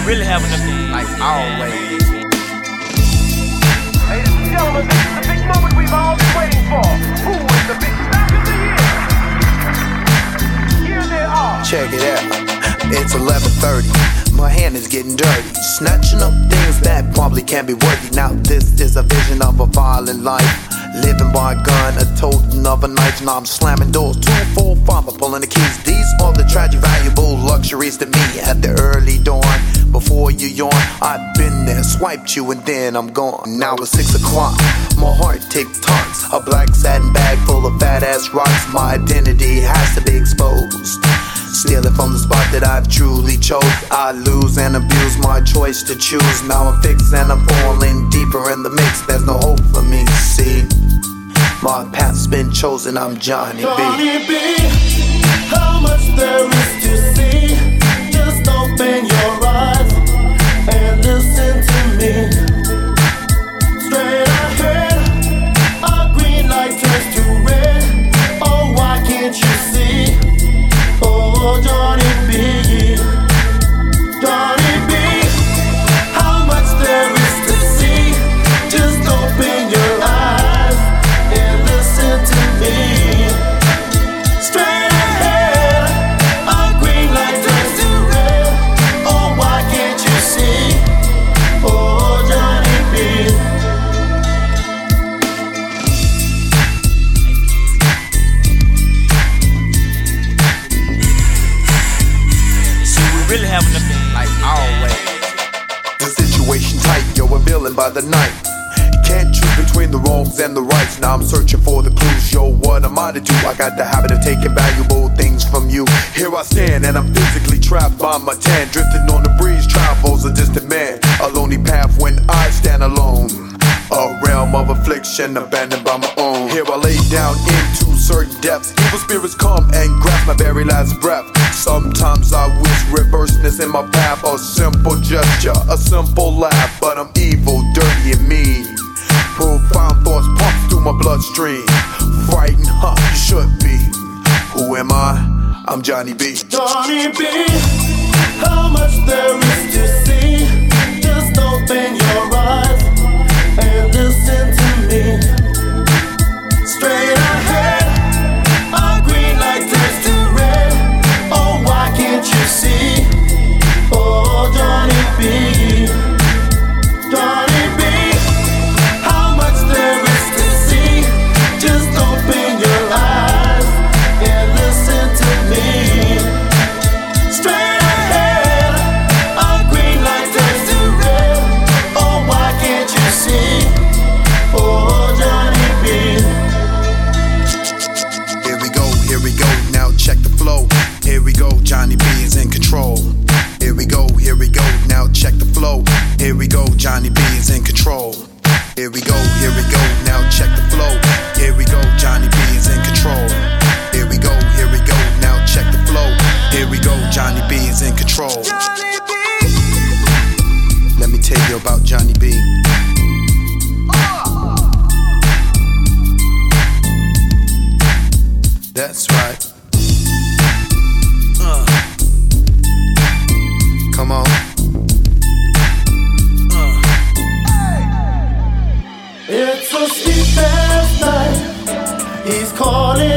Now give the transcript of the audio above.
really having a big like always. Ladies and gentlemen, this is the big moment we've all been waiting for. Who is the big smack of the year? Here they are. Check it out, it's 11:30. My hand is getting dirty, snatching up things that probably can't be worthy. Now this is a vision of a violent life, living by a gun, a totem of a knife. Now I'm slamming doors, 2, 4, 5, I'm pulling the keys. These are the tragic, valuable luxuries to me at the early dawn. Before you yawn, I've been there, swiped you and then I'm gone. Now it's 6 o'clock, my heart tick-tocks. A black satin bag full of fat-ass rocks. My identity has to be exposed. Stealing from the spot that I've truly chose. I lose and abuse my choice to choose. Now I'm fixed and I'm falling deeper in the mix. There's no hope for me, see. My path's been chosen, I'm Johnny B. Johnny B, how much there is to see. Just open your eyes and listen to me. Straight ahead, a green light turns to red. Oh, why can't you see? Oh, Johnny B, Johnny B, how much there is to see. Just open your eyes and listen to me. Straight ahead, a green light turns to red. Oh, why can't you see? Oh, Johnny B. really having a big Like always. The situation tight, yo, a villain by the night. Can't choose between the wrongs and the rights. Now I'm searching for the clues, yo, what am I to do? I got the habit of taking valuable things from you. Here I stand and I'm physically trapped by my tan. Drifting on the breeze, travels a distant man. A lonely path when I stand alone. A realm of affliction, abandoned by my own. Here I lay down into certain depths. Evil spirits come and grasp my very last breath. Sometimes I wish reverseness in my path. A simple gesture, a simple laugh. But I'm evil, dirty and mean. Profound thoughts pump through my bloodstream. Frightened, huh, you should be. Who am I? I'm Johnny B. Johnny B, how much there is to see. Just open your eyes and listen to me. Straight ahead, a green light turns to red. Oh, why can't you see? Oh, Johnny B, Johnny B, how much there is to see. Just open your eyes and listen to me. Straight ahead, a green light turns to red. Oh, why can't you see? Oh, Johnny B. Here we go, now check the flow. Here we go, Johnny B is in control. Here we go, now check the flow. Here we go, Johnny B is in control. Here we go, now check the flow. Here we go, Johnny B is in control. Here we go, now check the flow. Here we go, Johnny B is in control. Let me tell you about Johnny B. That's right. Come on. It's a sleepless night. He's calling